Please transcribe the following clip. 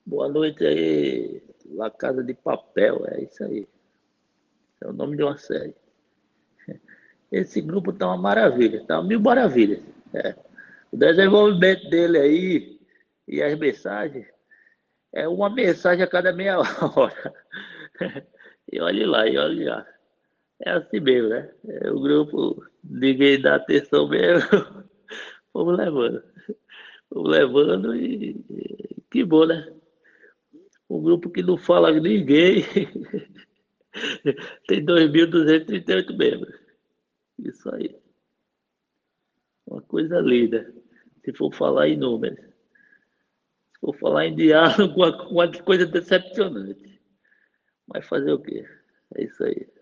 Boa noite aí, La Casa de Papel, é isso aí. É o nome de uma série. Esse grupo tá uma maravilha, tá mil maravilhas. É. O desenvolvimento dele aí e as mensagens é uma mensagem a cada meia hora. E olhe lá, e olhe lá. É assim mesmo, né? É o grupo, ninguém dá atenção mesmo. Vamos levando. Vamos levando e que bom, né? Um grupo que não fala com ninguém. Tem 2.238 membros. Isso aí. Uma coisa linda. Se for falar em números. Se for falar em diálogo, uma coisa decepcionante. Mas fazer o quê? É isso aí.